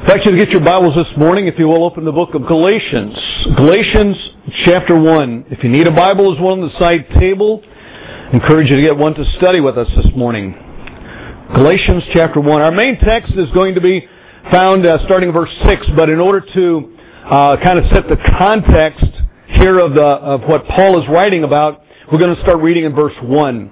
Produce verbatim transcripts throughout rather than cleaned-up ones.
I'd like you to get your Bibles this morning, if you will, open the book of Galatians. Galatians chapter one. If you need a Bible, there's one on the side table. I encourage you to get one to study with us this morning. Galatians chapter one. Our main text is going to be found uh, starting in verse six, but in order to uh, kind of set the context here of, the, of what Paul is writing about, we're going to start reading in verse one.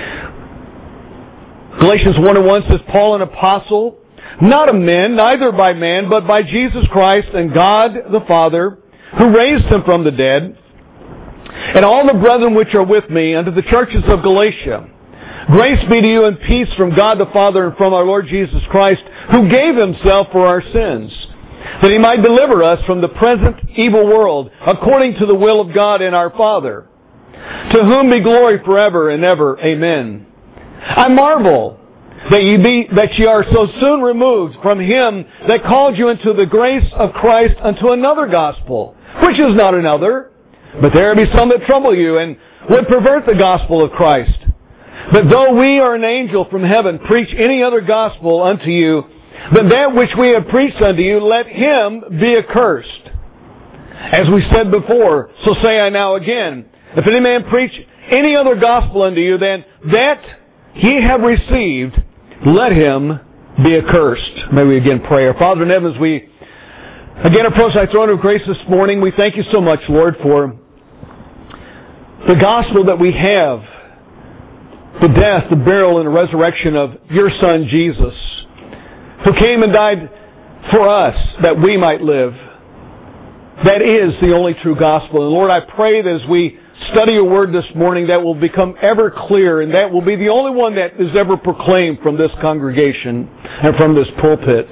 Galatians one and one says, Paul, an apostle, not of men, neither by man, but by Jesus Christ and God the Father, who raised him from the dead, and all the brethren which are with me unto the churches of Galatia. Grace be to you and peace from God the Father and from our Lord Jesus Christ, who gave himself for our sins, that he might deliver us from the present evil world, according to the will of God and our Father, to whom be glory forever and ever. Amen. I marvel that ye be, that ye are so soon removed from him that called you into the grace of Christ unto another gospel, which is not another, but there be some that trouble you, and would pervert the gospel of Christ. But though we or an angel from heaven preach any other gospel unto you, than that which we have preached unto you, let him be accursed. As we said before, so say I now again, if any man preach any other gospel unto you, than that ye have received, let him be accursed. May we again pray. Our Father in heaven, as we again approach thy throne of grace this morning, we thank you so much, Lord, for the gospel that we have, the death, the burial, and the resurrection of your Son, Jesus, who came and died for us that we might live. That is the only true gospel. And Lord, I pray that as we study your word this morning, that will become ever clear, and that will be the only one that is ever proclaimed from this congregation and from this pulpit.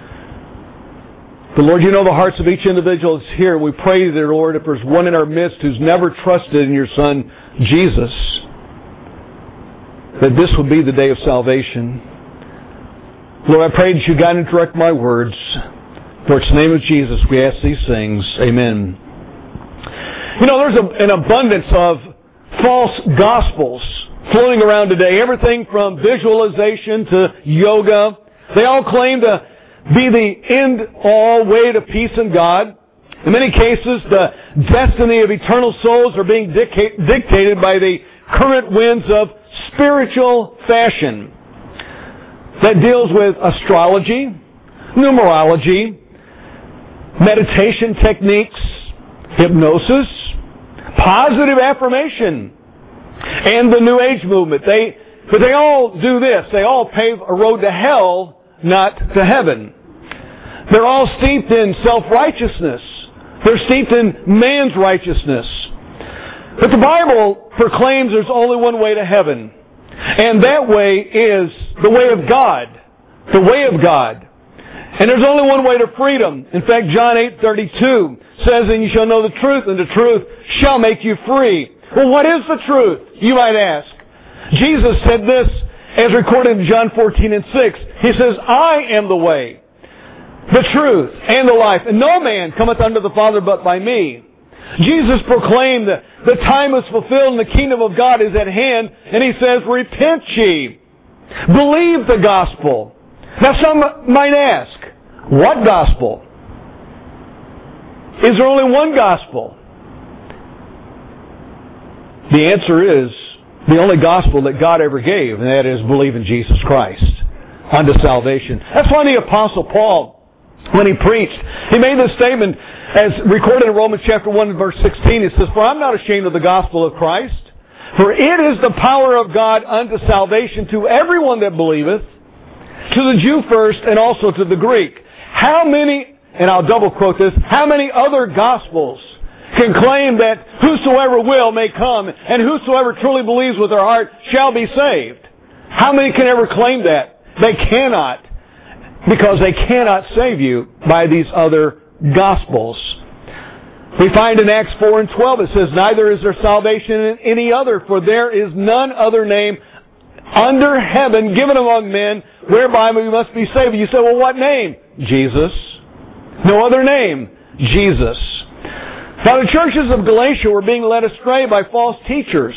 But Lord, you know the hearts of each individual that's here. We pray, dear Lord, if there's one in our midst who's never trusted in your Son, Jesus, that this would be the day of salvation. Lord, I pray that you guide and direct my words. For it's the name of Jesus we ask these things. Amen. You know, there's a, an abundance of false gospels floating around today. Everything from visualization to yoga. They all claim to be the end-all way to peace in God. In many cases, the destiny of eternal souls are being dictate, dictated by the current winds of spiritual fashion that deals with astrology, numerology, meditation techniques, hypnosis, positive affirmation, and the New Age movement. They, but they all do this. They all pave a road to hell, not to heaven. They're all steeped in self-righteousness. They're steeped in man's righteousness. But the Bible proclaims there's only one way to heaven. And that way is the way of God. The way of God. And there's only one way to freedom. In fact, John eight thirty-two says, and you shall know the truth, and the truth shall make you free. Well, what is the truth, you might ask? Jesus said this, as recorded in John fourteen and six. He says, I am the way, the truth, and the life, and no man cometh unto the Father but by me. Jesus proclaimed that the time is fulfilled and the kingdom of God is at hand, and he says, repent ye, believe the gospel. Now some might ask, what gospel? Is there only one gospel? The answer is the only gospel that God ever gave, and that is believe in Jesus Christ unto salvation. That's why the Apostle Paul, when he preached, he made this statement as recorded in Romans chapter one verse sixteen. It says, for I'm not ashamed of the gospel of Christ, for it is the power of God unto salvation to everyone that believeth, to the Jew first and also to the Greek. How many, and I'll double quote this, how many other gospels can claim that whosoever will may come and whosoever truly believes with their heart shall be saved? How many can ever claim that? They cannot, because they cannot save you by these other gospels. We find in Acts four and twelve it says, neither is there salvation in any other, for there is none other name under heaven given among men whereby we must be saved. You say, well, what name? Jesus. No other name. Jesus. Now, the churches of Galatia were being led astray by false teachers.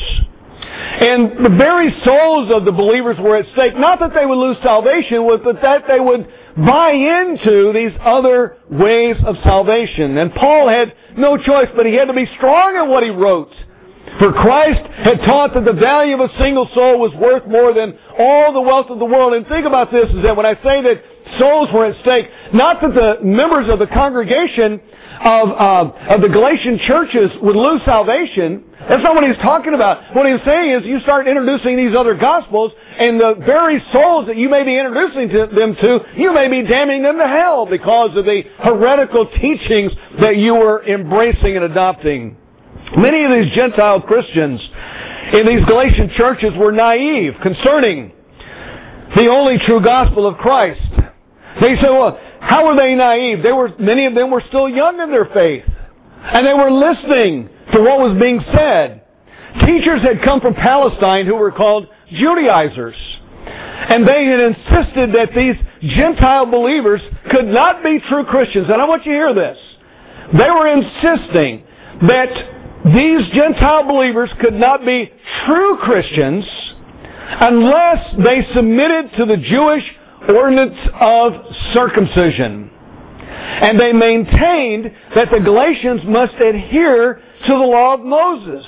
And the very souls of the believers were at stake. Not that they would lose salvation, but that they would buy into these other ways of salvation. And Paul had no choice, but he had to be strong in what he wrote. For Christ had taught that the value of a single soul was worth more than all the wealth of the world. And think about this, is that when I say that souls were at stake, not that the members of the congregation of, uh, of the Galatian churches would lose salvation. That's not what he's talking about. What he's saying is you start introducing these other gospels, and the very souls that you may be introducing to them to, you may be damning them to hell because of the heretical teachings that you were embracing and adopting. Many of these Gentile Christians in these Galatian churches were naive concerning the only true gospel of Christ. They said, well, how were they naive? They were, many of them were still young in their faith. And they were listening to what was being said. Teachers had come from Palestine who were called Judaizers. And they had insisted that these Gentile believers could not be true Christians. And I want you to hear this. They were insisting that these Gentile believers could not be true Christians unless they submitted to the Jewish ordinance of circumcision. And they maintained that the Galatians must adhere to the law of Moses.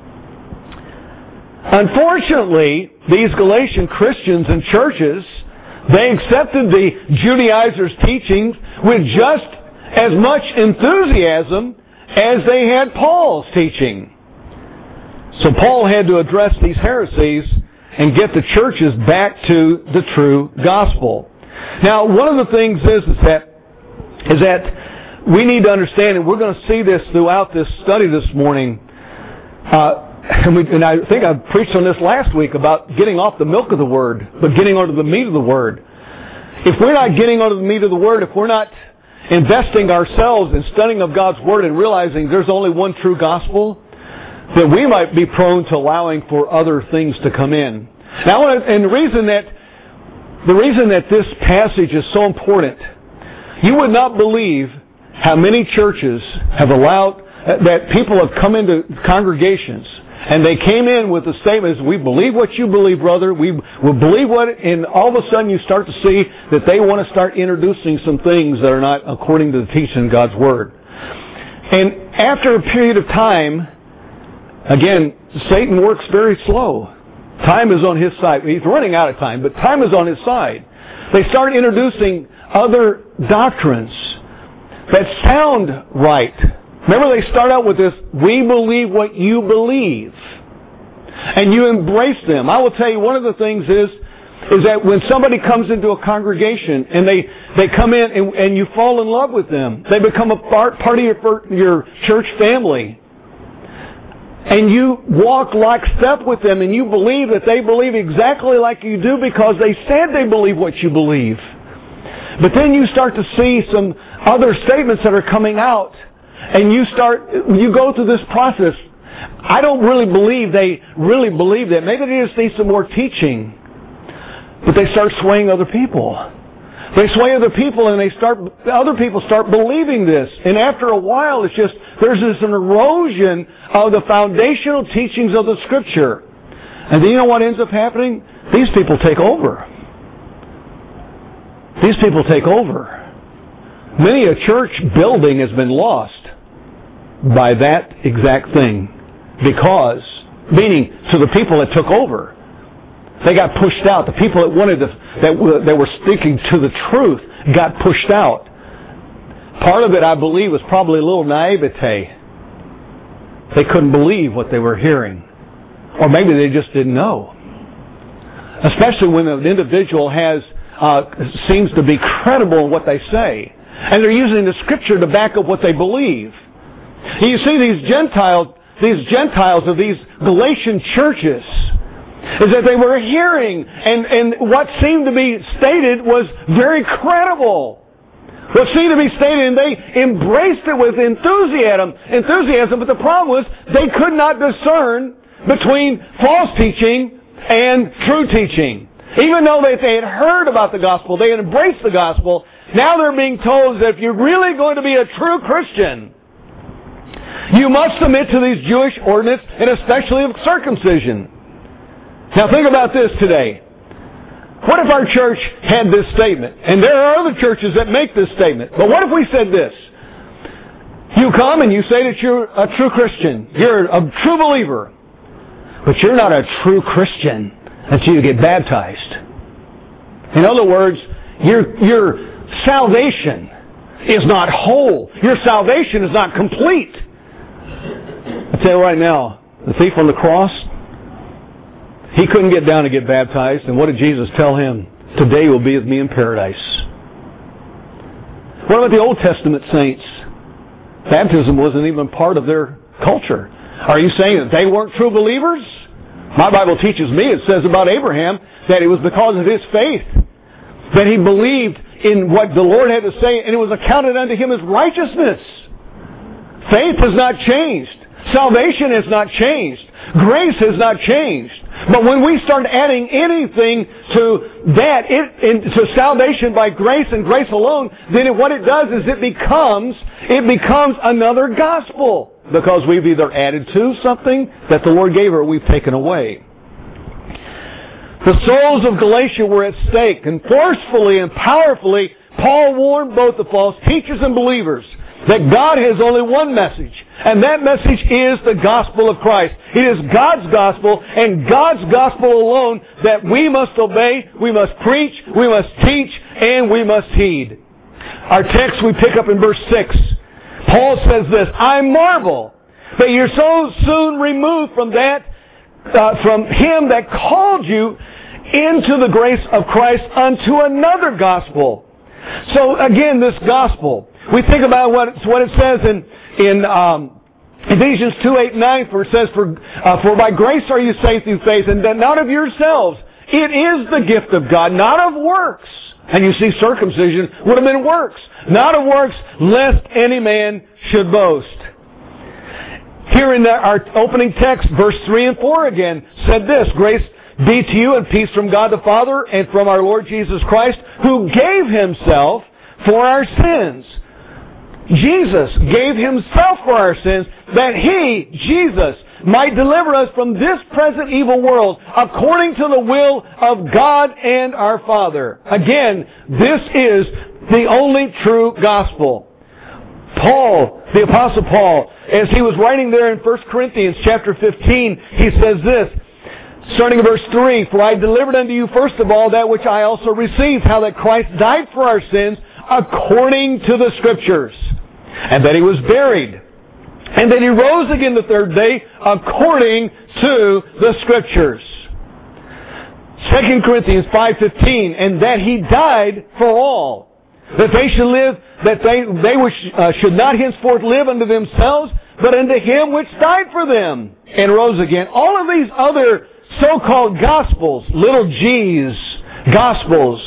Unfortunately, these Galatian Christians and churches, they accepted the Judaizers' teachings with just as much enthusiasm as they had Paul's teaching. So Paul had to address these heresies and get the churches back to the true gospel. Now, one of the things is, is that is that we need to understand, and we're going to see this throughout this study this morning, uh, and, we, and I think I preached on this last week about getting off the milk of the Word, but getting onto the meat of the Word. If we're not getting onto the meat of the Word, if we're not investing ourselves in studying of God's Word and realizing there's only one true gospel, then we might be prone to allowing for other things to come in. Now, and the reason that the reason that this passage is so important, you would not believe how many churches have allowed that people have come into congregations and they came in with the statements, we believe what you believe, brother. We will believe what, and all of a sudden you start to see that they want to start introducing some things that are not according to the teaching of God's Word. And after a period of time, again, Satan works very slow. Time is on his side. He's running out of time, but time is on his side. They start introducing other doctrines that sound right. Remember, they start out with this, we believe what you believe. And you embrace them. I will tell you, one of the things is, is that when somebody comes into a congregation and they, they come in and, and you fall in love with them, they become a part, part of your, your church family. And you walk lockstep with them and you believe that they believe exactly like you do because they said they believe what you believe. But then you start to see some other statements that are coming out and you start, you go through this process. I don't really believe they really believe that. Maybe they just need some more teaching. But they start swaying other people. They sway other people and they start, other people start believing this. And after a while, it's just, there's this an erosion of the foundational teachings of the Scripture. And then you know what ends up happening? These people take over. These people take over. Many a church building has been lost by that exact thing. Because, meaning to the people that took over. They got pushed out. The people that wanted to, that were, that were sticking to the truth got pushed out. Part of it, I believe, was probably a little naivete. They couldn't believe what they were hearing. Or maybe they just didn't know. Especially when an individual has, uh, seems to be credible in what they say. And they're using the Scripture to back up what they believe. And you see these Gentiles, these Gentiles of these Galatian churches, is that they were hearing, and, and what seemed to be stated was very credible. What seemed to be stated, and they embraced it with enthusiasm, enthusiasm, but the problem was they could not discern between false teaching and true teaching. Even though they, they had heard about the gospel, they had embraced the gospel, now they're being told that if you're really going to be a true Christian, you must submit to these Jewish ordinances, and especially of circumcision. Now think about this today. what if our church had this statement? And there are other churches that make this statement. But what if we said this? You come and you say that you're a true Christian. You're a true believer. But you're not a true Christian until you get baptized. In other words, your, your salvation is not whole. Your salvation is not complete. I tell you right now, the thief on the cross, he couldn't get down to get baptized. And what did Jesus tell him? Today you will be with me in paradise. What about the Old Testament saints? Baptism wasn't even part of their culture. Are you saying that they weren't true believers? My Bible teaches me, it says about Abraham, that it was because of his faith that he believed in what the Lord had to say, and it was accounted unto him as righteousness. Faith has not changed. Salvation has not changed. Grace has not changed. But when we start adding anything to that, it, in, to salvation by grace and grace alone, then it, what it does is it becomes, it becomes another gospel. Because we've either added to something that the Lord gave or we've taken away. The souls of Galatia were at stake, and forcefully and powerfully, Paul warned both the false teachers and believers that God has only one message, and that message is the gospel of Christ. It is God's gospel, and God's gospel alone, that we must obey, we must preach, we must teach, and we must heed. Our text we pick up in verse six. Paul says this, I marvel that you're so soon removed from that, uh, from Him that called you into the grace of Christ unto another gospel. So again, this gospel, we think about what, what it says in, in um, Ephesians two, eight, nine, for it says, for, uh, for by grace are you saved through faith, and that not of yourselves. It is the gift of God, not of works. And you see, circumcision would have been works. Not of works, lest any man should boast. Here in the, our opening text, verse three and four again, said this, grace be to you and peace from God the Father and from our Lord Jesus Christ, who gave Himself for our sins. Jesus gave Himself for our sins, that He, Jesus, might deliver us from this present evil world, according to the will of God and our Father. Again, this is the only true gospel. Paul, the Apostle Paul, as he was writing there in First Corinthians chapter fifteen, he says this, starting in verse three, for I delivered unto you first of all that which I also received, how that Christ died for our sins according to the Scriptures, and that He was buried, and that He rose again the third day according to the Scriptures. Second Corinthians five fifteen, and that He died for all, that they should live, that they they which uh, should not henceforth live unto themselves, but unto Him which died for them and rose again. All of these other so-called gospels, little g's, gospels,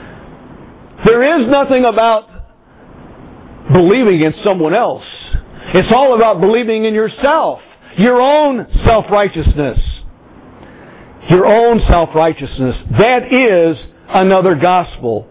there is nothing about believing in someone else. It's all about believing in yourself, your own self-righteousness. Your own self-righteousness. That is another gospel.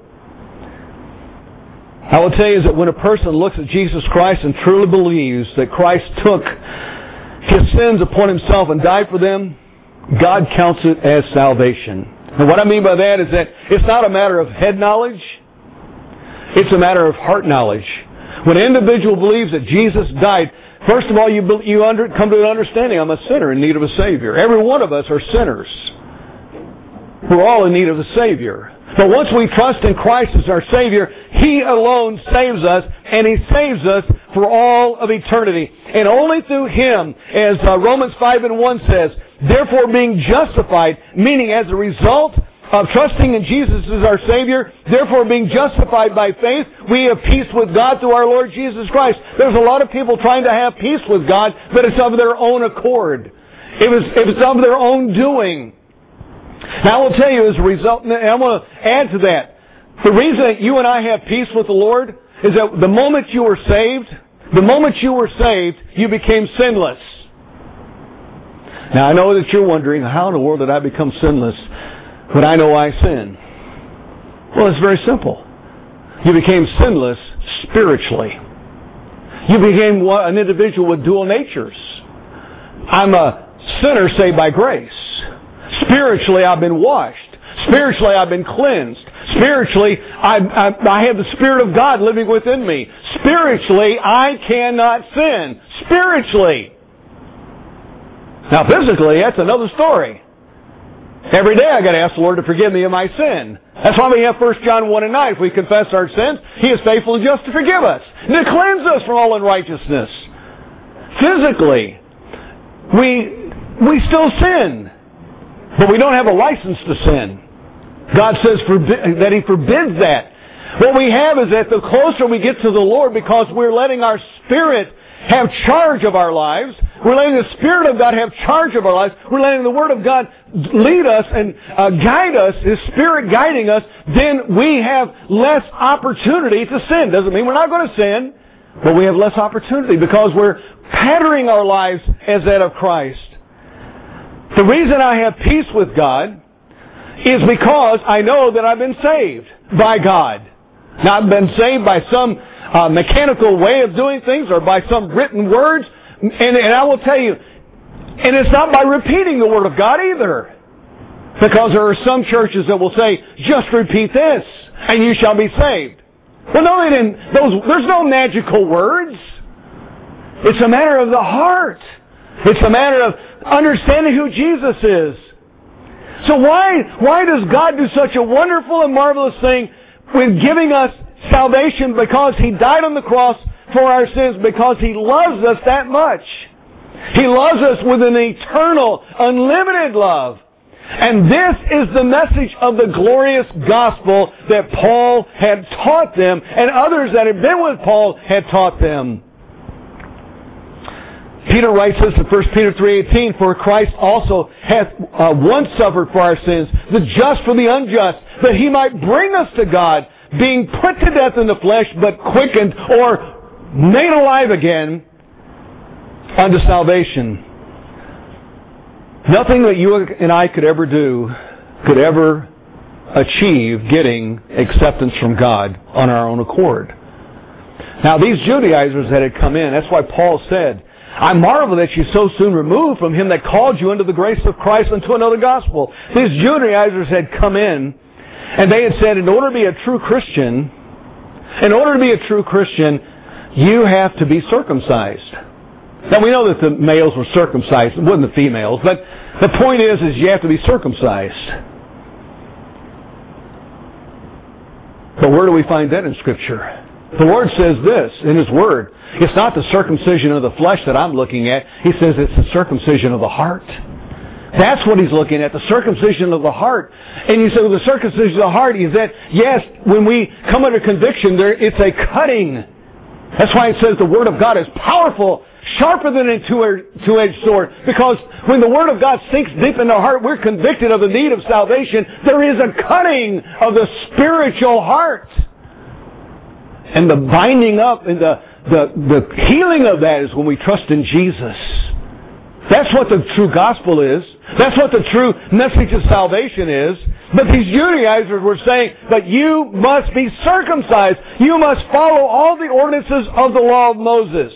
I will tell you that when a person looks at Jesus Christ and truly believes that Christ took His sins upon Himself and died for them, God counts it as salvation. And what I mean by that is that it's not a matter of head knowledge. It's a matter of heart knowledge. When an individual believes that Jesus died, first of all, you, you under, come to an understanding, I'm a sinner in need of a Savior. Every one of us are sinners. We're all in need of a Savior. But once we trust in Christ as our Savior, He alone saves us, and He saves us for all of eternity. And only through Him, as uh, Romans five and one says, therefore being justified, meaning as a result of trusting in Jesus as our Savior, therefore being justified by faith, we have peace with God through our Lord Jesus Christ. There's a lot of people trying to have peace with God, but it's of their own accord. It was, it was of their own doing. Now I will tell you as a result, and I want to add to that, the reason that you and I have peace with the Lord is that the moment you were saved, the moment you were saved, you became sinless. Now I know that you're wondering, how in the world did I become sinless? But I know I sin. Well, it's very simple. You became sinless spiritually. You became an individual with dual natures. I'm a sinner saved by grace. Spiritually, I've been washed. Spiritually, I've been cleansed. Spiritually, I, I, I have the Spirit of God living within me. Spiritually, I cannot sin. Spiritually. Now, physically, that's another story. Every day I got to ask the Lord to forgive me of my sin. That's why we have First John one and nine. If we confess our sins, He is faithful and just to forgive us, and to cleanse us from all unrighteousness. Physically, we we still sin, but we don't have a license to sin. God says forbi- that He forbids that. What we have is that the closer we get to the Lord, because we're letting our Spirit have charge of our lives, we're letting the Spirit of God have charge of our lives, we're letting the Word of God lead us and uh, guide us, His Spirit guiding us, then we have less opportunity to sin. Doesn't mean we're not going to sin, but we have less opportunity because we're patterning our lives as that of Christ. The reason I have peace with God is because I know that I've been saved by God. Not been saved by some uh, mechanical way of doing things or by some written words. And, and I will tell you, and it's not by repeating the Word of God either. Because there are some churches that will say, just repeat this and you shall be saved. Well, no, they didn't. Those, there's no magical words. It's a matter of the heart. It's a matter of understanding who Jesus is. So why, why does God do such a wonderful and marvelous thing with giving us salvation? Because He died on the cross for our sins, because He loves us that much. He loves us with an eternal, unlimited love. And this is the message of the glorious gospel that Paul had taught them, and others that had been with Paul had taught them. Peter writes this in First Peter three eighteen, for Christ also hath uh, once suffered for our sins, the just for the unjust, that He might bring us to God, being put to death in the flesh, but quickened or made alive again unto salvation. Nothing that you and I could ever do could ever achieve getting acceptance from God on our own accord. Now, these Judaizers that had come in, that's why Paul said, I marvel that you so soon removed from Him that called you unto the grace of Christ unto another gospel. These Judaizers had come in, and they had said, in order to be a true Christian, in order to be a true Christian, you have to be circumcised. Now, we know that the males were circumcised. It wasn't the females. But the point is, is you have to be circumcised. But where do we find that in Scripture? The Lord says this in His Word. It's not the circumcision of the flesh that I'm looking at. He says it's the circumcision of the heart. That's what He's looking at, the circumcision of the heart. And you say, well, the circumcision of the heart is that, yes, when we come under conviction, there it's a cutting. That's why it says the Word of God is powerful, sharper than a two-edged sword. Because when the Word of God sinks deep in our heart, we're convicted of the need of salvation. There is a cutting of the spiritual heart. And the binding up and the, the, the healing of that is when we trust in Jesus. That's what the true gospel is. That's what the true message of salvation is. But these Judaizers were saying, but you must be circumcised. You must follow all the ordinances of the law of Moses.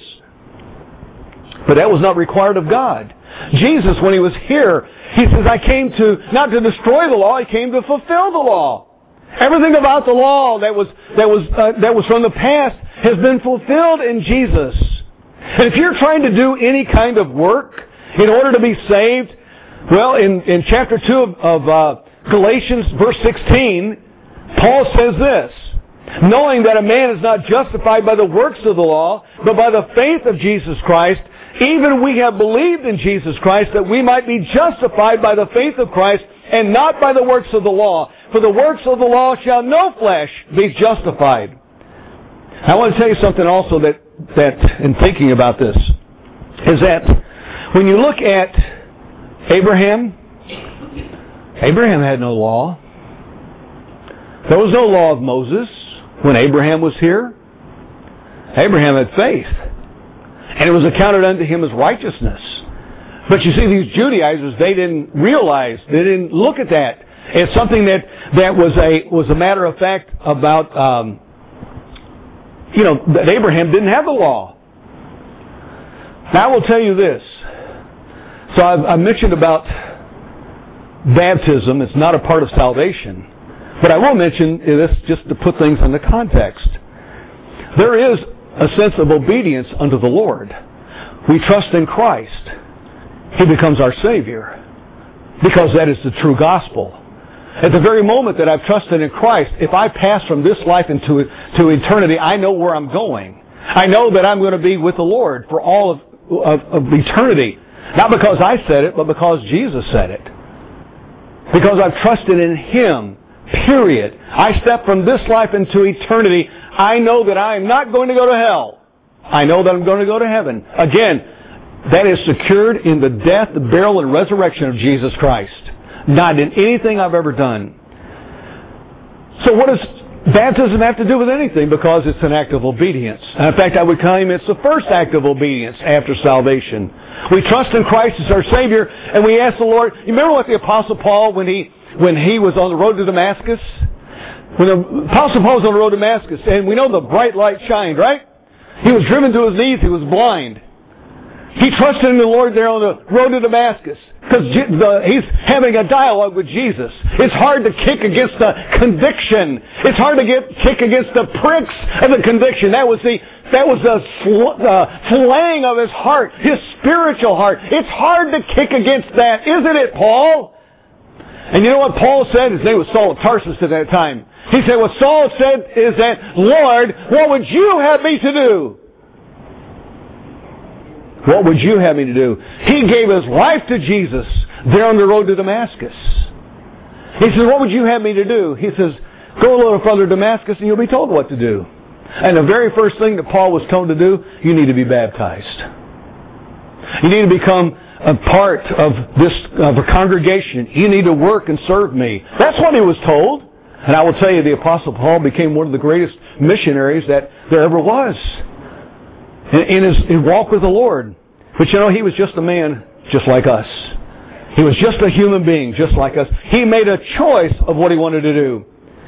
But that was not required of God. Jesus, when He was here, He says, I came to, not to destroy the law, I came to fulfill the law. Everything about the law that was, that was, uh, that was from the past has been fulfilled in Jesus. And if you're trying to do any kind of work in order to be saved, well, in, in chapter two of, of uh, Galatians, verse sixteen, Paul says this, knowing that a man is not justified by the works of the law, but by the faith of Jesus Christ, even we have believed in Jesus Christ, that we might be justified by the faith of Christ, and not by the works of the law. For the works of the law shall no flesh be justified. I want to tell you something also that, that in thinking about this, is that when you look at Abraham, Abraham had no law. There was no law of Moses when Abraham was here. Abraham had faith, and it was accounted unto him as righteousness. But you see, these Judaizers, they didn't realize, they didn't look at that. It's something that, that was a was a matter of fact about, um, you know, that Abraham didn't have the law. Now I will tell you this. So I've, I mentioned about baptism. It's not a part of salvation. But I will mention this just to put things into context. There is a sense of obedience unto the Lord. We trust in Christ. He becomes our Savior. Because that is the true gospel. At the very moment that I've trusted in Christ, if I pass from this life into to eternity, I know where I'm going. I know that I'm going to be with the Lord for all of, of, of eternity. Not because I said it, but because Jesus said it. Because I've trusted in Him, period. I step from this life into eternity. I know that I am not going to go to hell. I know that I'm going to go to heaven. Again, that is secured in the death, the burial, and resurrection of Jesus Christ. Not in anything I've ever done. So what does baptism have to do with anything? Because it's an act of obedience. And in fact, I would claim it's the first act of obedience after salvation. We trust in Christ as our Savior, and we ask the Lord. You remember what the Apostle Paul, when he when he was on the road to Damascus? When the Apostle Paul was on the road to Damascus, and we know the bright light shined, right? He was driven to his knees. He was blind. He trusted in the Lord there on the road to Damascus because he's having a dialogue with Jesus. It's hard to kick against the conviction. It's hard to get kick against the pricks of the conviction. That was the that was the uh, flaying of his heart, his spiritual heart. It's hard to kick against that, isn't it, Paul? And you know what Paul said? His name was Saul of Tarsus at that time. He said, what Saul said is that, Lord, what would you have me to do? What would you have me to do? He gave his life to Jesus there on the road to Damascus. He says, what would you have me to do? He says, go a little further to Damascus and you'll be told what to do. And the very first thing that Paul was told to do, you need to be baptized. You need to become a part of this of a congregation. You need to work and serve me. That's what he was told. And I will tell you, the Apostle Paul became one of the greatest missionaries that there ever was in his walk with the Lord. But you know, he was just a man just like us. He was just a human being just like us. He made a choice of what he wanted to do.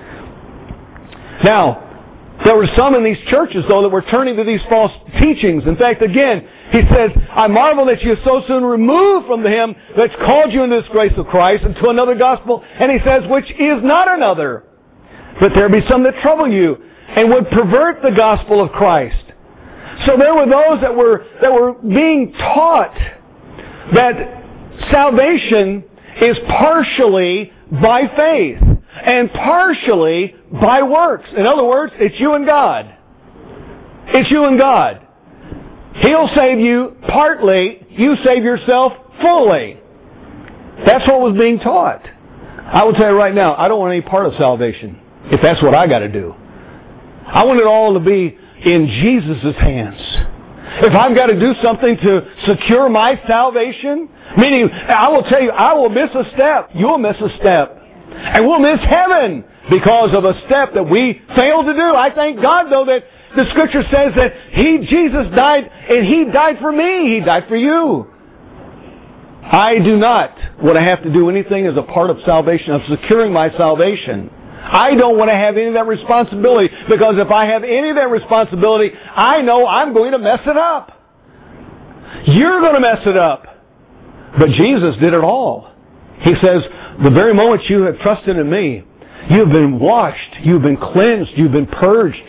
Now, there were some in these churches, though, that were turning to these false teachings. In fact, again, he says, I marvel that you so soon remove from him that's called you into this grace of Christ into another gospel. And he says, which is not another. But there be some that trouble you and would pervert the gospel of Christ. So there were those that were that were being taught that salvation is partially by faith and partially by works. In other words, it's you and God. It's you and God. He'll save you partly. You save yourself fully. That's what was being taught. I will tell you right now, I don't want any part of salvation if that's what I got to do. I want it all to be in Jesus' hands. If I've got to do something to secure my salvation, meaning, I will tell you, I will miss a step. You'll miss a step. And we'll miss heaven because of a step that we failed to do. I thank God, though, that the Scripture says that He, Jesus, died, and He died for me. He died for you. I do not want to have to do anything as a part of salvation, of securing my salvation. I don't want to have any of that responsibility, because if I have any of that responsibility, I know I'm going to mess it up. You're going to mess it up. But Jesus did it all. He says, the very moment you have trusted in me, you've been washed, you've been cleansed, you've been purged.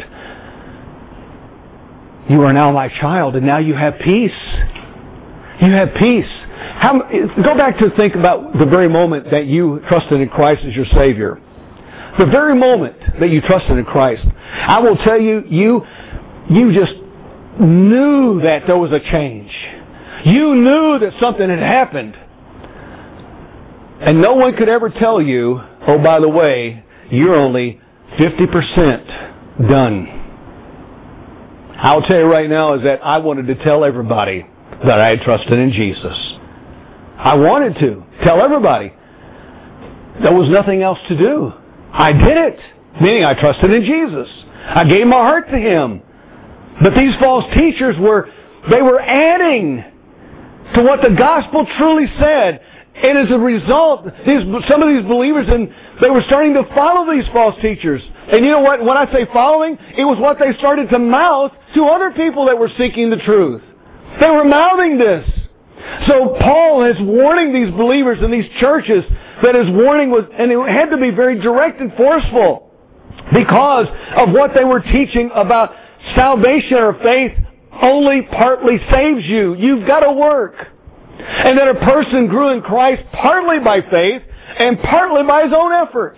You are now my child, and now you have peace. You have peace. How, go back to think about the very moment that you trusted in Christ as your Savior. The very moment that you trusted in Christ, I will tell you, you, you just knew that there was a change. You knew that something had happened. And no one could ever tell you, oh, by the way, you're only fifty percent done. I'll tell you right now is that I wanted to tell everybody that I had trusted in Jesus. I wanted to tell everybody. There was nothing else to do. I did it, meaning I trusted in Jesus. I gave my heart to Him. But these false teachers were, they were adding to what the gospel truly said. And as a result, these, some of these believers, and they were starting to follow these false teachers. And you know what? When I say following, it was what they started to mouth to other people that were seeking the truth. They were mouthing this. So Paul is warning these believers in these churches that his warning was, and it had to be very direct and forceful because of what they were teaching about salvation or faith only partly saves you. You've got to work. And that a person grew in Christ partly by faith and partly by his own effort.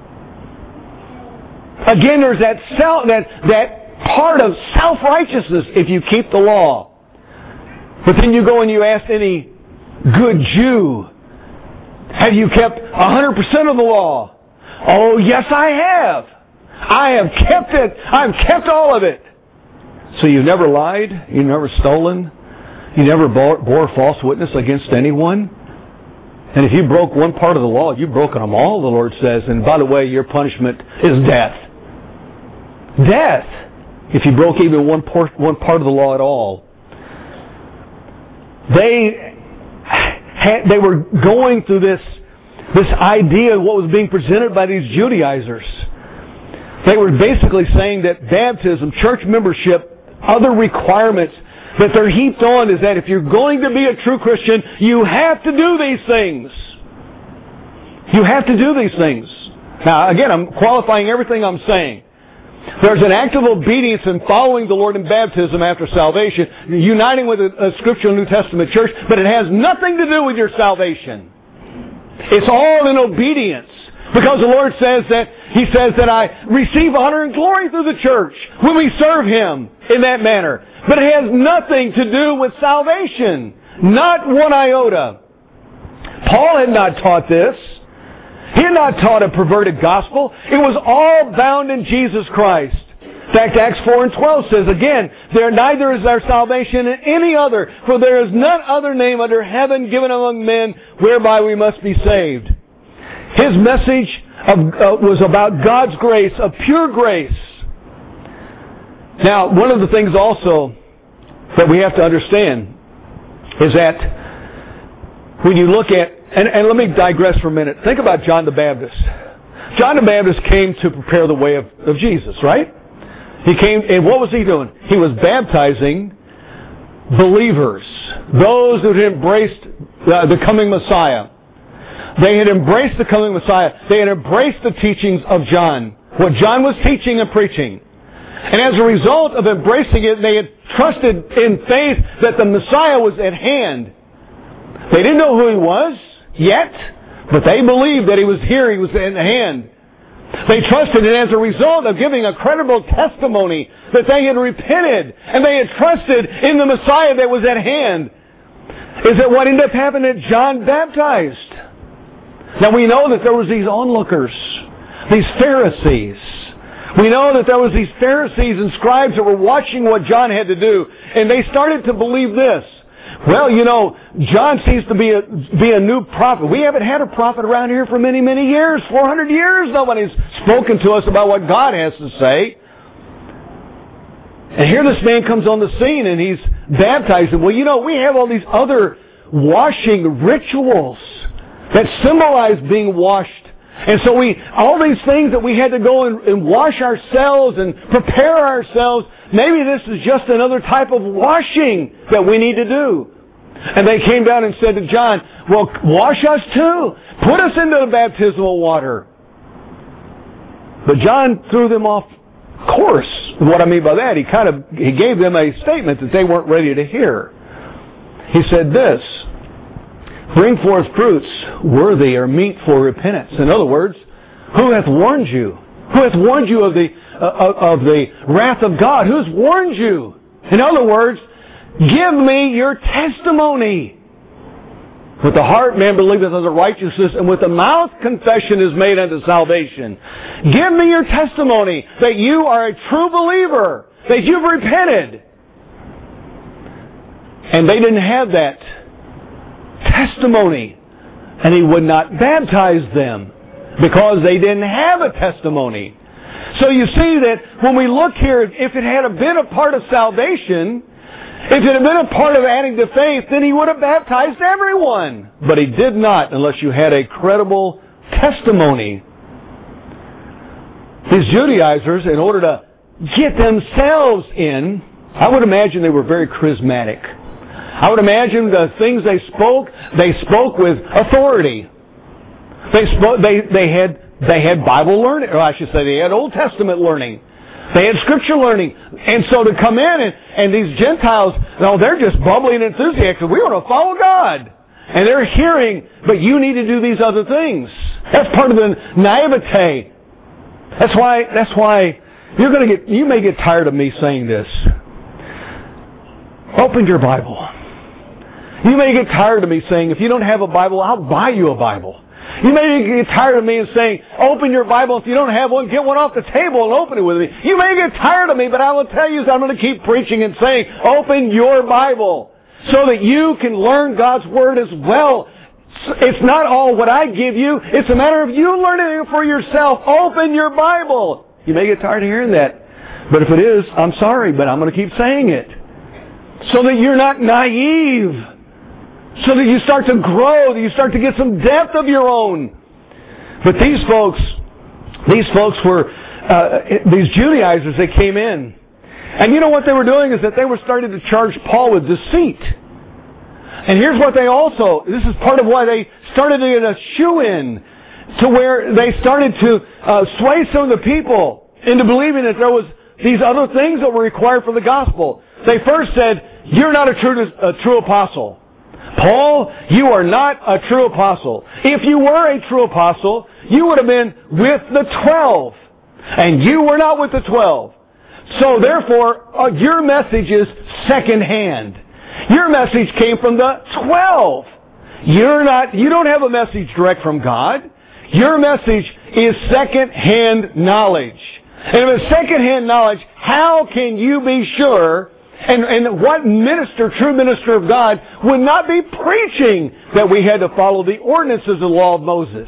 Again, there's that self, that, that part of self-righteousness if you keep the law. But then you go and you ask any good Jew, have you kept one hundred percent of the law? Oh, yes, I have. I have kept it. I've kept all of it. So you never lied, you never stolen, you never bore, bore false witness against anyone. And if you broke one part of the law, you've broken them all, the Lord says. And by the way, your punishment is death. Death, if you broke even one part, one part of the law at all. They had, they were going through this, this idea of what was being presented by these Judaizers. They were basically saying that baptism, church membership, other requirements that they're heaped on is that if you're going to be a true Christian, you have to do these things. You have to do these things. Now, again, I'm qualifying everything I'm saying. There's an act of obedience in following the Lord in baptism after salvation, uniting with a, a scriptural New Testament church, but it has nothing to do with your salvation. It's all in obedience. Because the Lord says that, He says that I receive honor and glory through the church when we serve Him in that manner. But it has nothing to do with salvation. Not one iota. Paul had not taught this. He had not taught a perverted gospel. It was all bound in Jesus Christ. In fact, Acts four and twelve says, again, there neither is our salvation in any other, for there is none other name under heaven given among men whereby we must be saved. His message of, uh, was about God's grace, of pure grace. Now, one of the things also that we have to understand is that when you look at, and, and let me digress for a minute. Think about John the Baptist. John the Baptist came to prepare the way of, of Jesus, right? He came, and what was he doing? He was baptizing believers, those who had embraced uh, the coming Messiah. They had embraced the coming Messiah. They had embraced the teachings of John, what John was teaching and preaching. And as a result of embracing it, they had trusted in faith that the Messiah was at hand. They didn't know who He was yet, but they believed that He was here, He was at hand. They trusted, and as a result of giving a credible testimony that they had repented and they had trusted in the Messiah that was at hand, is that what ended up happening that John baptized. Now we know that there was these onlookers, these Pharisees. We know that there was these Pharisees and scribes that were watching what John had to do, and they started to believe this. Well, you know, John seems to be a, be a new prophet. We haven't had a prophet around here for many, many years. four hundred years, nobody's spoken to us about what God has to say. And here this man comes on the scene and he's baptizing. Well, you know, we have all these other washing rituals that symbolize being washed. And so we, all these things that we had to go and, and wash ourselves and prepare ourselves, maybe this is just another type of washing that we need to do. And they came down and said to John, well, wash us too. Put us into the baptismal water. But John threw them off course. What I mean by that, he kind of, he gave them a statement that they weren't ready to hear. He said this, bring forth fruits worthy or meet for repentance. In other words, who hath warned you? Who hath warned you of the uh, of the wrath of God? Who's warned you? In other words, give me your testimony. With the heart man believeth unto righteousness, and with the mouth confession is made unto salvation. Give me your testimony that you are a true believer, that you've repented. And they didn't have that testimony, and He would not baptize them because they didn't have a testimony. So you see that when we look here, if it had been a part of salvation, if it had been a part of adding to faith, then He would have baptized everyone. But He did not unless you had a credible testimony. These Judaizers, in order to get themselves in, I would imagine they were very charismatic. I would imagine the things they spoke, they spoke with authority. They spoke, they they had they had Bible learning, or I should say, they had Old Testament learning. They had Scripture learning, and so to come in and, and these Gentiles, no, they're just bubbly and enthusiastic. We want to follow God, and they're hearing, but you need to do these other things. That's part of the naivete. That's why. That's why you're going to get. You may get tired of me saying this. Open your Bible. You may get tired of me saying, if you don't have a Bible, I'll buy you a Bible. You may get tired of me saying, open your Bible. If you don't have one, get one off the table and open it with me. You may get tired of me, but I will tell you that I'm going to keep preaching and saying, open your Bible so that you can learn God's Word as well. It's not all what I give you. It's a matter of you learning it for yourself. Open your Bible. You may get tired of hearing that. But if it is, I'm sorry, but I'm going to keep saying it. So that you're not naive. So that you start to grow, that you start to get some depth of your own. But these folks, these folks were, uh, these Judaizers, they came in. And you know what they were doing is that they were starting to charge Paul with deceit. And here's what they also, this is part of why they started to get a shoe-in to where they started to uh, sway some of the people into believing that there was these other things that were required for the gospel. They first said, you're not a true, a true apostle. Paul, you are not a true apostle. If you were a true apostle, you would have been with the twelve. And you were not with the twelve. So therefore, uh, your message is secondhand. Your message came from the twelve. You're not, you don't have a message direct from God. Your message is secondhand knowledge. And if it's secondhand knowledge, how can you be sure? And, and what minister, true minister of God, would not be preaching that we had to follow the ordinances of the law of Moses?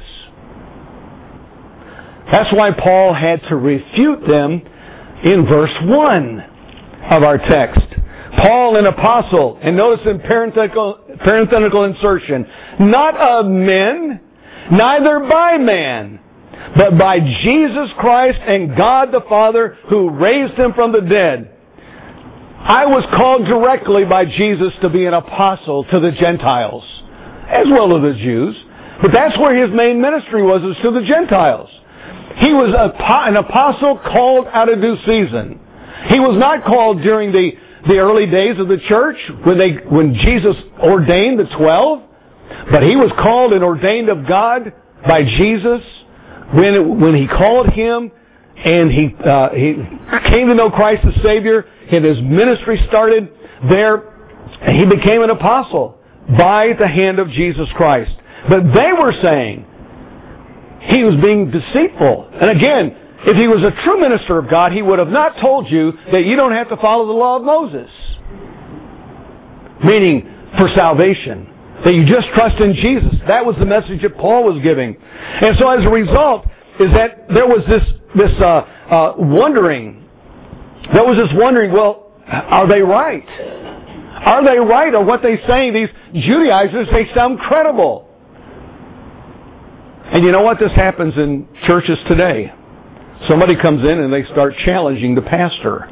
That's why Paul had to refute them in verse one of our text. Paul, an apostle, and notice in parenthetical, parenthetical insertion, not of men, neither by man, but by Jesus Christ and God the Father who raised Him from the dead. I was called directly by Jesus to be an apostle to the Gentiles, as well as the Jews. But that's where His main ministry was, was to the Gentiles. He was a, an apostle called out of due season. He was not called during the, the early days of the church, when, they, when Jesus ordained the twelve. But He was called and ordained of God by Jesus when, it, when He called Him and he, uh, he came to know Christ as Savior. And His ministry started there. He became an apostle by the hand of Jesus Christ. But they were saying He was being deceitful. And again, if He was a true minister of God, He would have not told you that you don't have to follow the law of Moses. Meaning, for salvation. That you just trust in Jesus. That was the message that Paul was giving. And so as a result, is that there was this, this uh, uh, wondering. There was this wondering, well, are they right? Are they right? Or what they say, these Judaizers, they sound credible. And you know what? This happens in churches today. Somebody comes in and they start challenging the pastor.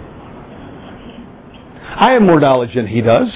I have more knowledge than he does.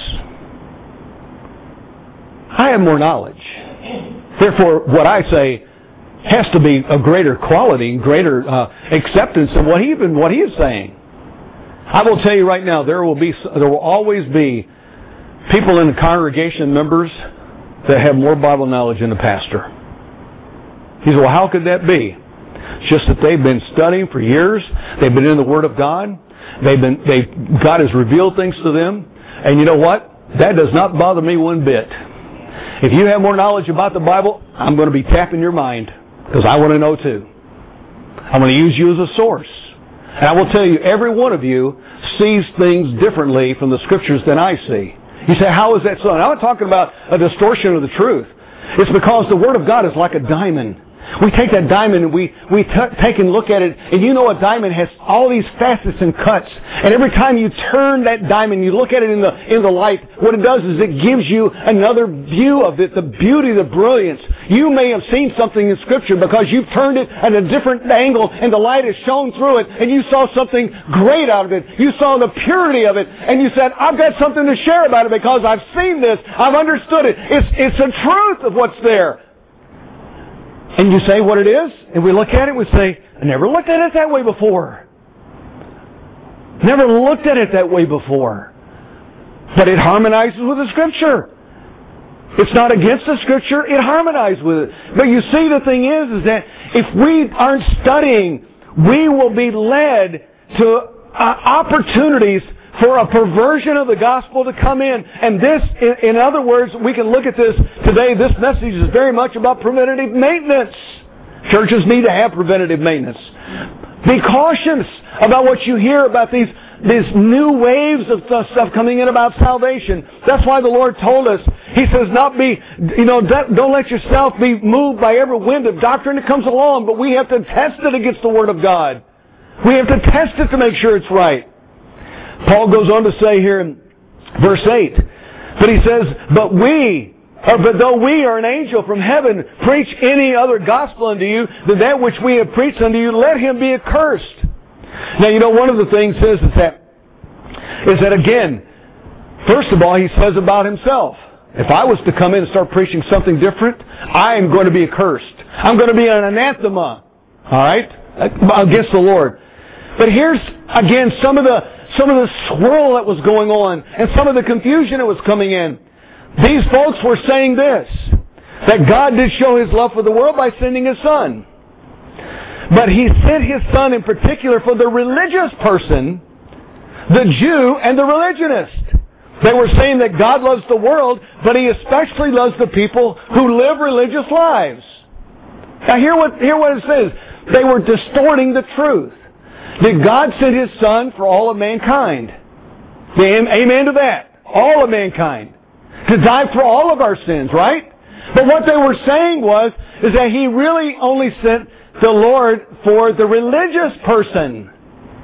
I have more knowledge. Therefore, what I say has to be of greater quality, greater uh, acceptance than what he, even what he is saying. I will tell you right now, there will be, there will always be people in the congregation, members, that have more Bible knowledge than the pastor. He said, well, how could that be? It's just that they've been studying for years. They've been in the Word of God. They've been, they God has revealed things to them. And you know what? That does not bother me one bit. If you have more knowledge about the Bible, I'm going to be tapping your mind because I want to know too. I'm going to use you as a source. And I will tell you, every one of you sees things differently from the Scriptures than I see. You say, how is that so? And I'm not talking about a distortion of the truth. It's because the Word of God is like a diamond. We take that diamond and we, we t- take and look at it, and you know a diamond has all these facets and cuts. And every time you turn that diamond, you look at it in the, in the light, what it does is it gives you another view of it, the beauty, the brilliance. You may have seen something in Scripture because you've turned it at a different angle and the light has shone through it and you saw something great out of it. You saw the purity of it and you said, I've got something to share about it because I've seen this, I've understood it. It's, it's the truth of what's there. And you say what it is, and we look at it and we say, I never looked at it that way before. Never looked at it that way before. But it harmonizes with the Scripture. It's not against the Scripture, it harmonizes with it. But you see, the thing is, is that if we aren't studying, we will be led to uh, opportunities for a perversion of the gospel to come in. And this, in, in other words, we can look at this today, this message is very much about preventative maintenance. Churches need to have preventative maintenance. Be cautious about what you hear about these these new waves of stuff coming in about salvation. That's why the Lord told us. He says, not be, you know, don't let yourself be moved by every wind of doctrine that comes along, but we have to test it against the Word of God. We have to test it to make sure it's right. Paul goes on to say here in verse eight, but he says, but we, or but though we are an angel from heaven, preach any other gospel unto you than that which we have preached unto you, let him be accursed. Now, you know, one of the things is, is that, is that again, first of all, he says about himself, if I was to come in and start preaching something different, I am going to be accursed. I'm going to be an anathema, all right, against the Lord. But here's, again, some of the, some of the swirl that was going on and some of the confusion that was coming in. These folks were saying this, that God did show His love for the world by sending His Son. But He sent His Son in particular for the religious person, the Jew and the religionist. They were saying that God loves the world, but He especially loves the people who live religious lives. Now hear what, hear what it says. They were distorting the truth. That God sent His Son for all of mankind. Amen to that. All of mankind. To die for all of our sins, right? But what they were saying was, is that He really only sent the Lord for the religious person.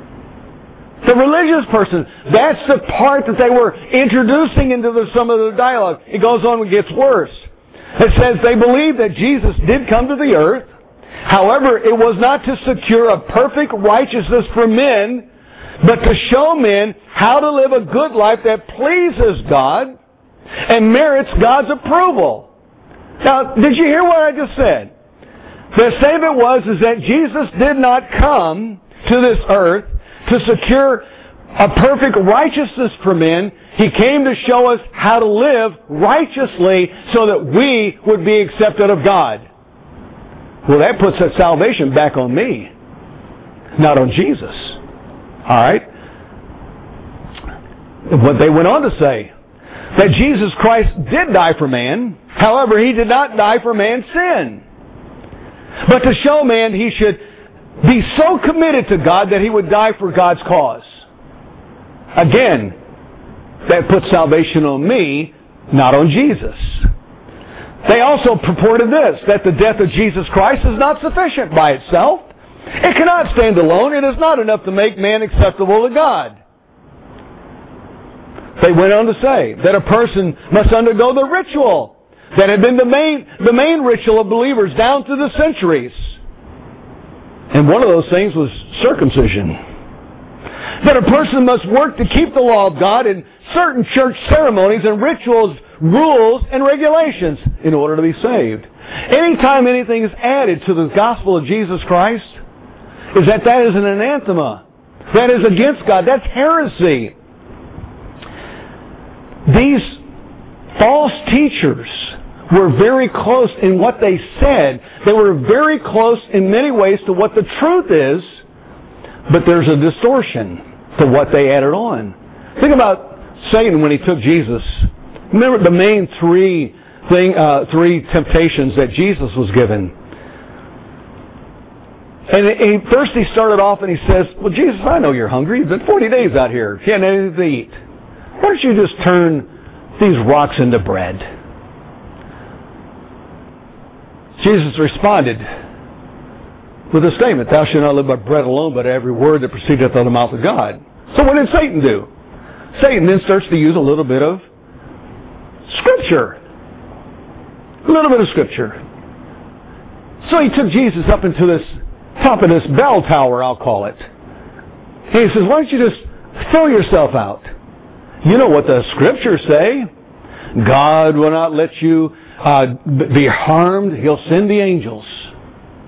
The religious person. That's the part that they were introducing into the, some of the dialogue. It goes on and gets worse. It says they believe that Jesus did come to the earth. However, it was not to secure a perfect righteousness for men, but to show men how to live a good life that pleases God and merits God's approval. Now, did you hear what I just said? The statement was is that Jesus did not come to this earth to secure a perfect righteousness for men. He came to show us how to live righteously so that we would be accepted of God. Well, that puts that salvation back on me, not on Jesus. All right? What they went on to say, that Jesus Christ did die for man. However, He did not die for man's sin. But to show man he should be so committed to God that he would die for God's cause. Again, that puts salvation on me, not on Jesus. They also purported this, that the death of Jesus Christ is not sufficient by itself. It cannot stand alone. It is not enough to make man acceptable to God. They went on to say that a person must undergo the ritual that had been the main, the main ritual of believers down through the centuries. And one of those things was circumcision. That a person must work to keep the law of God in certain church ceremonies and rituals, rules, and regulations in order to be saved. Anytime anything is added to the gospel of Jesus Christ, is that that is an anathema. That is against God. That's heresy. These false teachers were very close in what they said. They were very close in many ways to what the truth is, but there's a distortion to what they added on. Think about Satan when he took Jesus. Remember the main three thing, uh, three temptations that Jesus was given. And he, first he started off and he says, well, Jesus, I know you're hungry. You've been forty days out here. You haven't had anything to eat. Why don't you just turn these rocks into bread? Jesus responded with a statement, thou shalt not live by bread alone, but every word that proceedeth out of the mouth of God. So what did Satan do? Satan then starts to use a little bit of Scripture. A little bit of Scripture. So he took Jesus up into this top of this bell tower, I'll call it. And he says, why don't you just throw yourself out? You know what the Scriptures say. God will not let you uh, be harmed. He'll send the angels.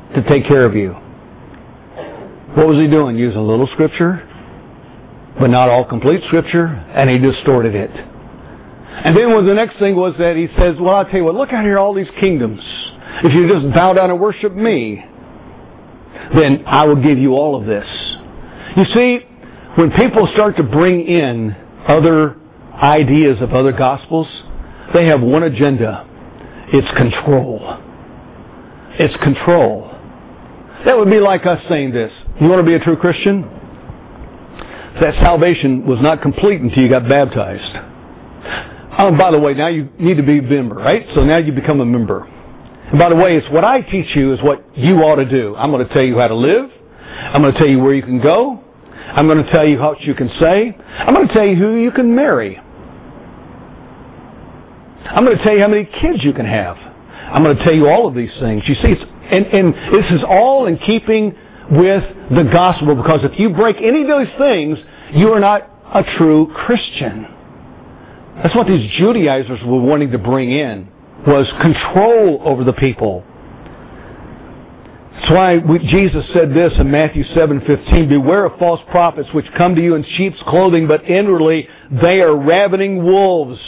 to take care of you. What was he doing? Using a little Scripture, but not all complete Scripture, and he distorted it. And then the next thing was that he says, well, I'll tell you what, look out here, all these kingdoms. If you just bow down and worship me, then I will give you all of this. You see, when people start to bring in other ideas of other gospels, they have one agenda. It's control. It's control. That would be like us saying this. You want to be a true Christian? That salvation was not complete until you got baptized. Oh, by the way, now you need to be a member, right? So now you become a member. And by the way, it's what I teach you is what you ought to do. I'm going to tell you how to live. I'm going to tell you where you can go. I'm going to tell you what you can say. I'm going to tell you who you can marry. I'm going to tell you how many kids you can have. I'm going to tell you all of these things. You see, it's, and, and this is all in keeping with the gospel, because if you break any of those things, you are not a true Christian. That's what these Judaizers were wanting to bring in, was control over the people. That's why we, Jesus said this in Matthew seven fifteen, beware of false prophets which come to you in sheep's clothing, but inwardly they are ravening wolves.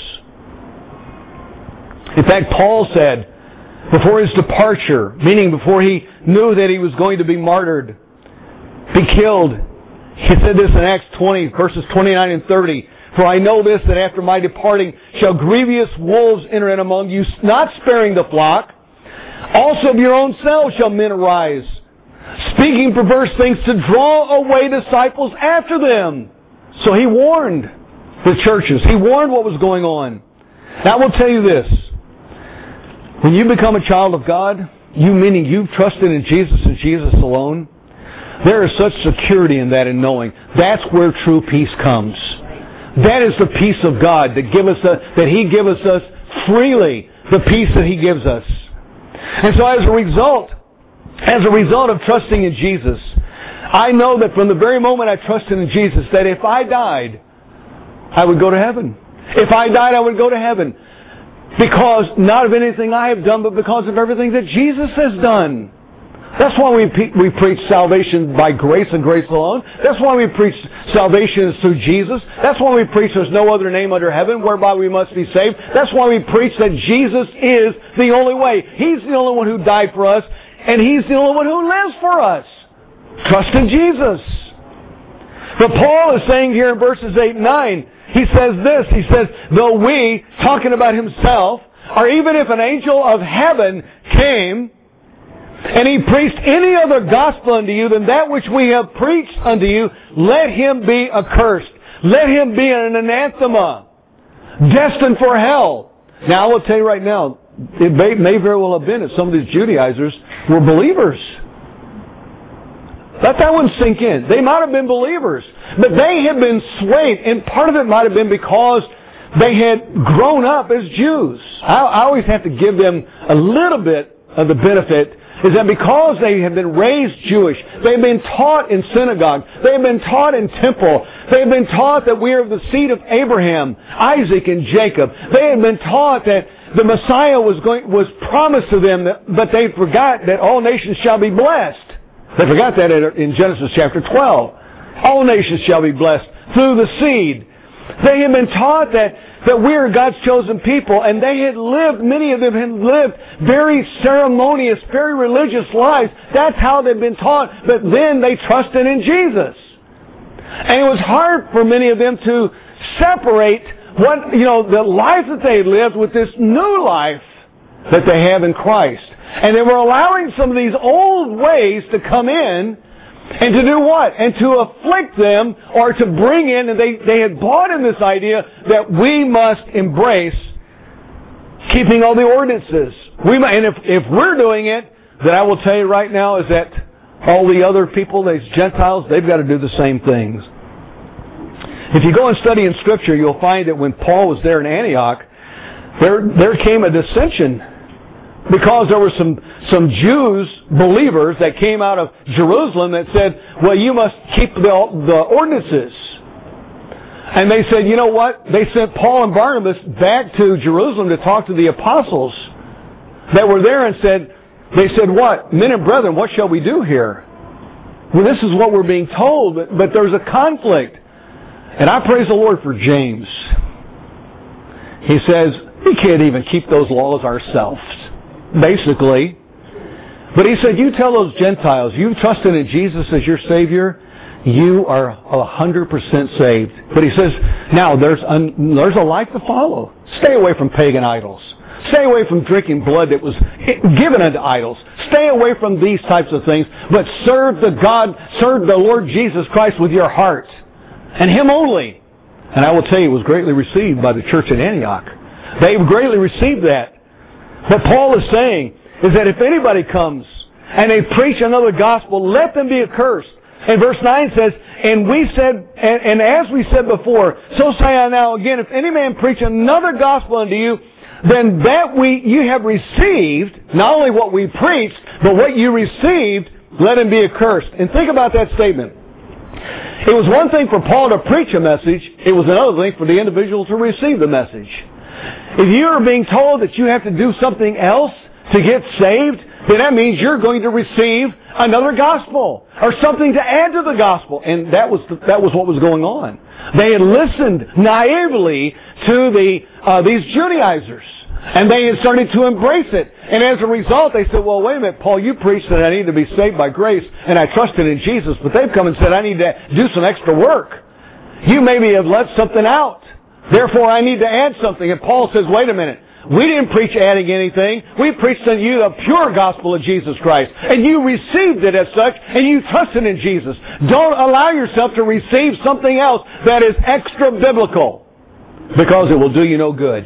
In fact, Paul said, before his departure, meaning before he knew that he was going to be martyred, be killed, he said this in Acts twenty, verses twenty-nine and thirty, for I know this, that after my departing shall grievous wolves enter in among you, not sparing the flock. Also of your own selves shall men arise, speaking perverse things to draw away disciples after them. So he warned the churches. He warned what was going on. Now I will tell you this. When you become a child of God, you meaning you've trusted in Jesus and Jesus alone, there is such security in that, in knowing that's where true peace comes. That is the peace of God that give us a, that He gives us freely, the peace that He gives us. And so as a result, as a result of trusting in Jesus, I know that from the very moment I trusted in Jesus, that if I died, I would go to heaven. If I died, I would go to heaven. Because not of anything I have done, but because of everything that Jesus has done. That's why we we preach salvation by grace and grace alone. That's why we preach salvation is through Jesus. That's why we preach there's no other name under heaven whereby we must be saved. That's why we preach that Jesus is the only way. He's the only one who died for us, and He's the only one who lives for us. Trust in Jesus. But Paul is saying here in verses eight and nine, he says this, he says, though we, talking about himself, or even if an angel of heaven came, and he preached any other gospel unto you than that which we have preached unto you, let him be accursed. Let him be an anathema, destined for hell. Now, I will tell you right now, it may, may very well have been that some of these Judaizers were believers. Let that one sink in. They might have been believers, but they had been swayed, and part of it might have been because they had grown up as Jews. I, I always have to give them a little bit of the benefit, is that because they have been raised Jewish, they've been taught in synagogue, they've been taught in temple, they've been taught that we are of the seed of Abraham, Isaac, and Jacob. They had been taught that the Messiah was going was promised to them, that, but they forgot that all nations shall be blessed. They forgot that in Genesis chapter twelve. All nations shall be blessed through the seed. They had been taught that, that we are God's chosen people, and they had lived, many of them had lived very ceremonious, very religious lives. That's how they'd been taught, but then they trusted in Jesus. And it was hard for many of them to separate what, you know, the life that they had lived with this new life that they have in Christ. And they were allowing some of these old ways to come in and to do what? And to afflict them or to bring in, and they, they had bought in this idea that we must embrace keeping all the ordinances. We might, and if, if we're doing it, then I will tell you right now is that all the other people, these Gentiles, they've got to do the same things. If you go and study in Scripture, you'll find that when Paul was there in Antioch, there, there came a dissension. Because there were some, some Jews, believers, that came out of Jerusalem that said, well, you must keep the, the ordinances. And they said, you know what? They sent Paul and Barnabas back to Jerusalem to talk to the apostles that were there and said, they said, what? Men and brethren, what shall we do here? Well, this is what we're being told, but, but there's a conflict. And I praise the Lord for James. He says, we can't even keep those laws ourselves, basically. But he said, you tell those Gentiles, you've trusted in Jesus as your Savior, you are one hundred percent saved. But he says, now there's, un, there's a life to follow. Stay away from pagan idols. Stay away from drinking blood that was given unto idols. Stay away from these types of things, but serve the God, serve the Lord Jesus Christ with your heart, and Him only. And I will tell you, it was greatly received by the church at Antioch. They greatly received that. What Paul is saying is that if anybody comes and they preach another gospel, let them be accursed. And verse nine says, and we said, and, and as we said before, so say I now again, if any man preach another gospel unto you, then that we you have received, not only what we preached, but what you received, let him be accursed. And think about that statement. It was one thing for Paul to preach a message, it was another thing for the individual to receive the message. If you are being told that you have to do something else to get saved, then that means you're going to receive another gospel or something to add to the gospel. And that was the, that was what was going on. They had listened naively to the uh, these Judaizers, and they had started to embrace it. And as a result, they said, well, wait a minute, Paul, you preached that I need to be saved by grace, and I trusted in Jesus, but they've come and said I need to do some extra work. You maybe have left something out. Therefore, I need to add something. And Paul says, wait a minute. We didn't preach adding anything. We preached to you the pure gospel of Jesus Christ. And you received it as such, and you trusted in Jesus. Don't allow yourself to receive something else that is extra biblical, because it will do you no good.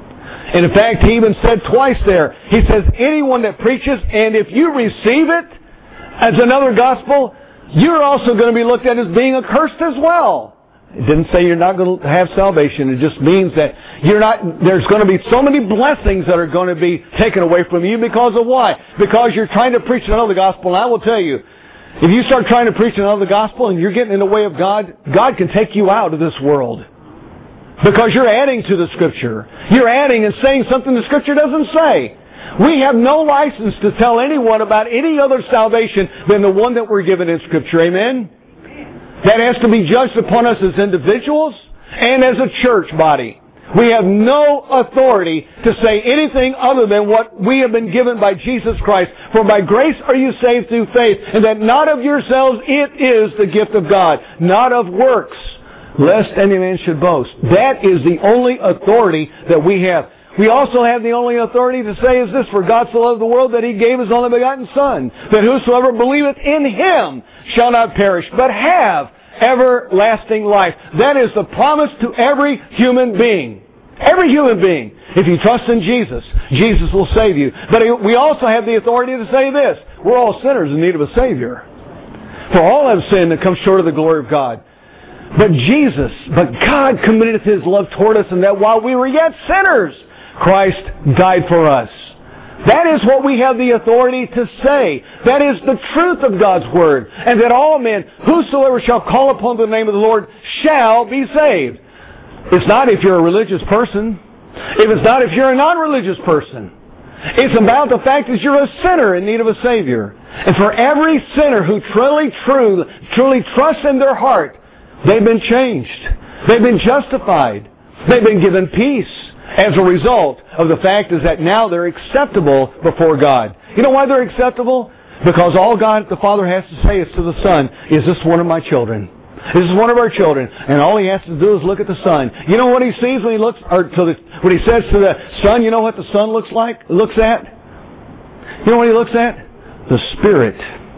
And in fact, he even said twice there, he says, anyone that preaches, and if you receive it as another gospel, you're also going to be looked at as being accursed as well. It didn't say you're not going to have salvation. It just means that you're not, there's going to be so many blessings that are going to be taken away from you because of why? Because you're trying to preach another gospel. And I will tell you, if you start trying to preach another gospel and you're getting in the way of God, God can take you out of this world. Because you're adding to the Scripture. You're adding and saying something the Scripture doesn't say. We have no license to tell anyone about any other salvation than the one that we're given in Scripture. Amen? That has to be judged upon us as individuals and as a church body. We have no authority to say anything other than what we have been given by Jesus Christ. For by grace are you saved through faith, and that not of yourselves, it is the gift of God, not of works, lest any man should boast. That is the only authority that we have. We also have the only authority to say is this, for God so loved the world that He gave His only begotten Son, that whosoever believeth in Him shall not perish, but have everlasting life. That is the promise to every human being. Every human being. If you trust in Jesus, Jesus will save you. But we also have the authority to say this, we're all sinners in need of a Savior. For all have sinned and come short of the glory of God. But Jesus, but God commendeth His love toward us, and that while we were yet sinners, Christ died for us. That is what we have the authority to say. That is the truth of God's Word. And that all men, whosoever shall call upon the name of the Lord, shall be saved. It's not if you're a religious person. If it's not if you're a non-religious person. It's about the fact that you're a sinner in need of a Savior. And for every sinner who truly, truly, truly trusts in their heart, they've been changed. They've been justified. They've been given peace. As a result of the fact is that now they're acceptable before God. You know why they're acceptable? Because all God the Father has to say is to the Son, is this one of my children? This is one of our children. And all He has to do is look at the Son. You know what He sees when He looks, or to the, when He says to the Son, you know what the Son looks like? Looks at? You know what He looks at? The Spirit.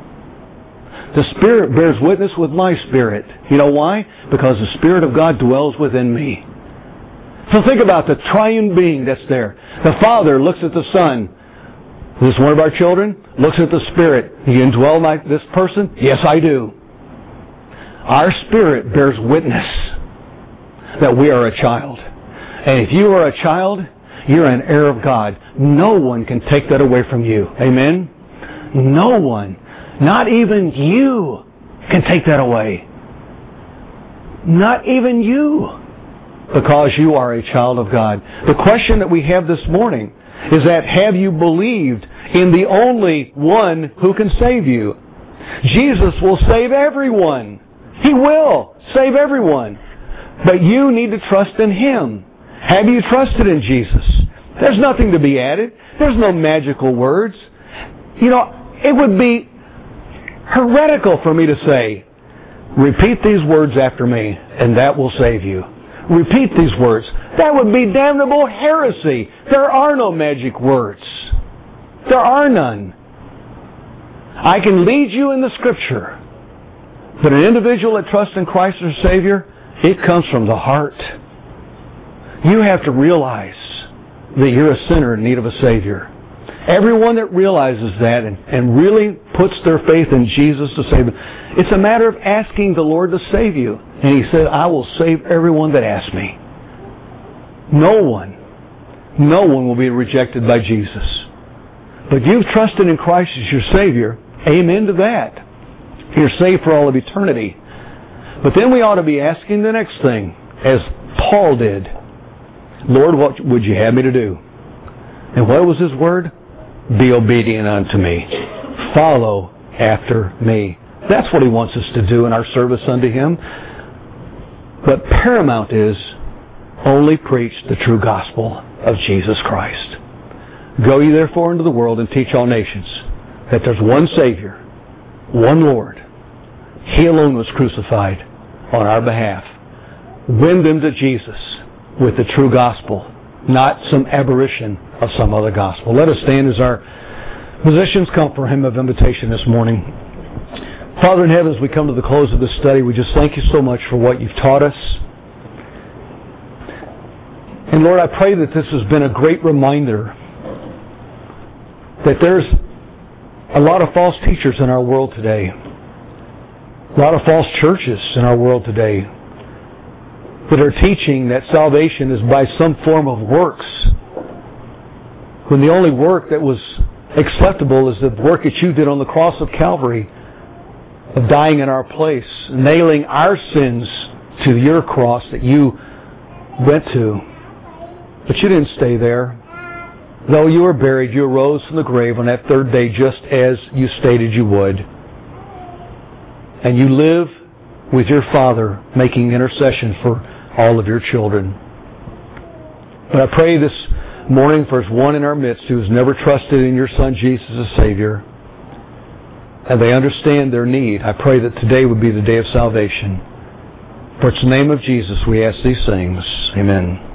The Spirit bears witness with my spirit. You know why? Because the Spirit of God dwells within me. So think about the triune being that's there. The Father looks at the Son. Is this one of our children? Looks at the Spirit. Do you indwell my, this person? Yes, I do. Our spirit bears witness that we are a child. And if you are a child, you're an heir of God. No one can take that away from you. Amen? No one. Not even you can take that away. Not even you. Because you are a child of God. The question that we have this morning is that have you believed in the only one who can save you? Jesus will save everyone. He will save everyone. But you need to trust in Him. Have you trusted in Jesus? There's nothing to be added. There's no magical words. You know, it would be heretical for me to say, repeat these words after me, and that will save you. Repeat these words. That would be damnable heresy. There are no magic words. There are none. I can lead you in the Scripture. But an individual that trusts in Christ as Savior, it comes from the heart. You have to realize that you're a sinner in need of a Savior. Everyone that realizes that and, and really puts their faith in Jesus to save them, it's a matter of asking the Lord to save you. And He said, I will save everyone that asks me. No one, no one will be rejected by Jesus. But you've trusted in Christ as your Savior. Amen to that. You're saved for all of eternity. But then we ought to be asking the next thing, as Paul did. Lord, what would you have me to do? And what was his word? Be obedient unto me. Follow after me. That's what He wants us to do in our service unto Him. But paramount is only preach the true gospel of Jesus Christ. Go ye therefore into the world and teach all nations that there's one Savior, one Lord. He alone was crucified on our behalf. Win them to Jesus with the true gospel, not some aberration of some other gospel. Let us stand as our musicians come for a hymn of invitation this morning. Father in heaven, as we come to the close of this study, we just thank You so much for what You've taught us. And Lord, I pray that this has been a great reminder that there's a lot of false teachers in our world today. A lot of false churches in our world today that are teaching that salvation is by some form of works, when the only work that was acceptable is the work that You did on the cross of Calvary, of dying in our place, nailing our sins to Your cross that You went to. But You didn't stay there. Though You were buried, You arose from the grave on that third day just as You stated You would. And You live with Your Father making intercession for all of Your children. But I pray this morning for one in our midst who has never trusted in Your Son Jesus as Savior, and they understand their need. I pray that today would be the day of salvation. For it's in the name of Jesus we ask these things. Amen.